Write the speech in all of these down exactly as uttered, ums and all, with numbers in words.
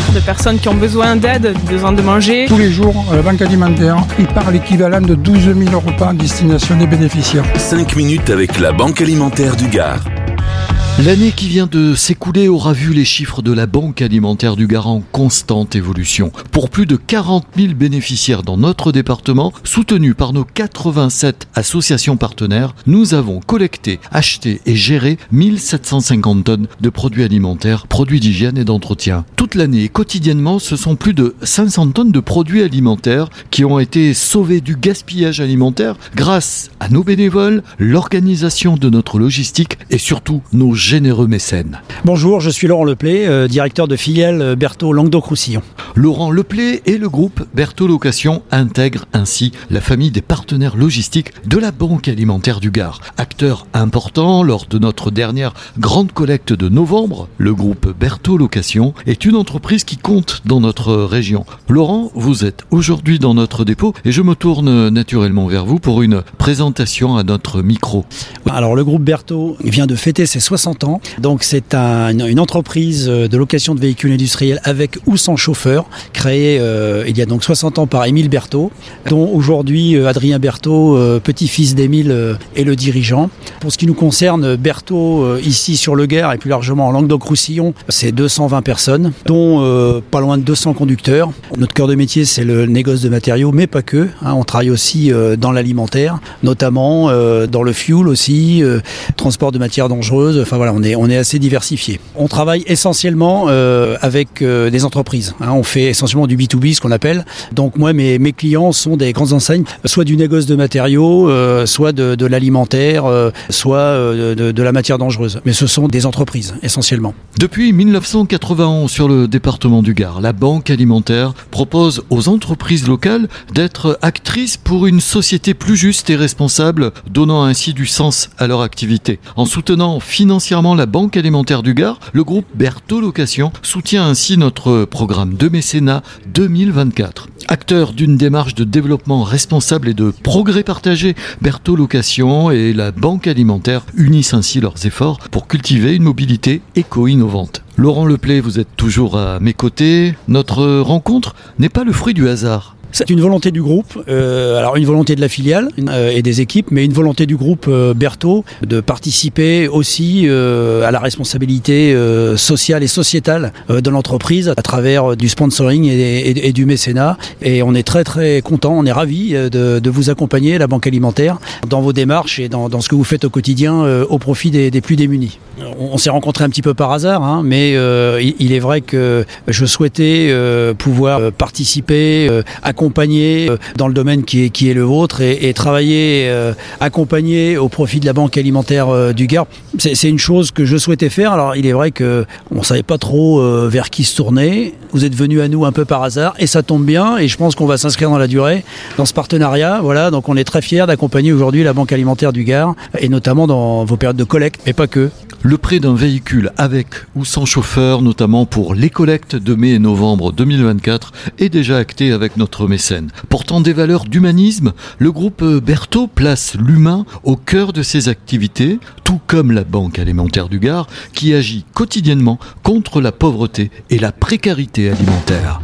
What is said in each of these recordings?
de personnes qui ont besoin d'aide, besoin de manger. Tous les jours, la Banque Alimentaire, il part l'équivalent de douze mille repas à destination des bénéficiaires. cinq minutes avec la Banque Alimentaire du Gard. L'année qui vient de s'écouler aura vu les chiffres de la Banque Alimentaire du Gard en constante évolution. Pour plus de quarante mille bénéficiaires dans notre département, soutenus par nos quatre-vingt-sept associations partenaires, nous avons collecté, acheté et géré mille sept cent cinquante tonnes de produits alimentaires, produits d'hygiène et d'entretien. Toute l'année et quotidiennement, ce sont plus de cinq cents tonnes de produits alimentaires qui ont été sauvés du gaspillage alimentaire grâce à nos bénévoles, l'organisation de notre logistique et surtout nos généreux mécènes. Bonjour, je suis Laurent Leplay, euh, directeur de filiale Berthaud Languedoc-Roussillon. Laurent Leplay et le groupe Berthaud Location intègrent ainsi la famille des partenaires logistiques de la Banque Alimentaire du Gard. Acteur important lors de notre dernière grande collecte de novembre, le groupe Berthaud Location est une entreprise qui compte dans notre région. Laurent, vous êtes aujourd'hui dans notre dépôt et je me tourne naturellement vers vous pour une présentation à notre micro. Alors le groupe Berthaud vient de fêter ses soixante ans, donc c'est un, une entreprise de location de véhicules industriels avec ou sans chauffeur, créée euh, il y a donc soixante ans par Émile Berthaud, dont aujourd'hui euh, Adrien Berthaud, euh, petit-fils d'Émile, euh, est le dirigeant. Pour ce qui nous concerne, Berthaud, euh, ici sur le Gard et plus largement en Languedoc-Roussillon, c'est deux cent vingt personnes, dont euh, pas loin de deux cents conducteurs. Notre cœur de métier, c'est le négoce de matériaux, mais pas que. Hein, on travaille aussi euh, dans l'alimentaire, notamment euh, dans le fuel aussi, euh, transport de matières dangereuses. Enfin voilà, on est, on est assez diversifié. On travaille essentiellement euh, avec euh, des entreprises. Hein, on fait essentiellement du B deux B, ce qu'on appelle. Donc moi, mes, mes clients sont des grandes enseignes, soit du négoce de matériaux, euh, soit de, de l'alimentaire, euh, soit euh, de, de la matière dangereuse. Mais ce sont des entreprises, essentiellement. Depuis mille neuf cent quatre-vingt-onze, sur le département du Gard, la Banque Alimentaire propose aux entreprises locales d'être actrices pour une société plus juste et responsable, donnant ainsi du sens à leur activité. En soutenant financièrement la Banque Alimentaire du Gard, le groupe Berthaud Location soutient ainsi notre programme de mécénat deux mille vingt-quatre. Acteur d'une démarche de développement responsable et de progrès partagé, Berthaud Location et la Banque Alimentaire unissent ainsi leurs efforts pour cultiver une mobilité éco-innovante. Laurent Leplay, vous êtes toujours à mes côtés. Notre rencontre n'est pas le fruit du hasard. C'est une volonté du groupe, euh, alors une volonté de la filiale euh, et des équipes, mais une volonté du groupe euh, Berthaud de participer aussi euh, à la responsabilité euh, sociale et sociétale euh, de l'entreprise à travers euh, du sponsoring et, et, et du mécénat. Et on est très très content, on est ravis de, de vous accompagner, la Banque Alimentaire, dans vos démarches et dans, dans ce que vous faites au quotidien euh, au profit des, des plus démunis. On, on s'est rencontrés un petit peu par hasard, hein, mais euh, il, il est vrai que je souhaitais euh, pouvoir euh, participer, euh, accompagner dans le domaine qui est, qui est le vôtre et, et travailler, euh, accompagner au profit de la Banque Alimentaire euh, du Gard. C'est, c'est une chose que je souhaitais faire. Alors il est vrai qu'on ne savait pas trop euh, vers qui se tourner. Vous êtes venus à nous un peu par hasard et ça tombe bien et je pense qu'on va s'inscrire dans la durée, dans ce partenariat. Voilà, donc on est très fiers d'accompagner aujourd'hui la Banque Alimentaire du Gard et notamment dans vos périodes de collecte, mais pas que. Le prêt d'un véhicule avec ou sans chauffeur, notamment pour les collectes de mai et novembre deux mille vingt-quatre, est déjà acté avec notre mécène. Portant des valeurs d'humanisme, le groupe Berthaud place l'humain au cœur de ses activités, tout comme la Banque Alimentaire du Gard, qui agit quotidiennement contre la pauvreté et la précarité alimentaire.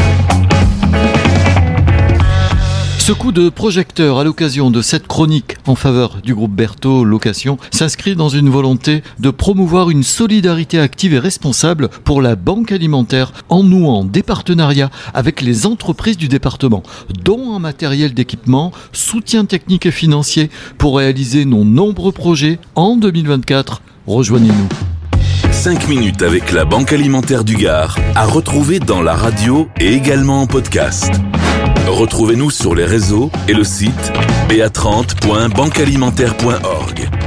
Ce coup de projecteur à l'occasion de cette chronique en faveur du groupe Berthaud Location s'inscrit dans une volonté de promouvoir une solidarité active et responsable pour la Banque Alimentaire en nouant des partenariats avec les entreprises du département, dont un matériel d'équipement, soutien technique et financier pour réaliser nos nombreux projets en deux mille vingt-quatre. Rejoignez-nous. cinq minutes avec la Banque Alimentaire du Gard à retrouver dans la radio et également en podcast. Retrouvez-nous sur les réseaux et le site b a trente point banque alimentaire point org.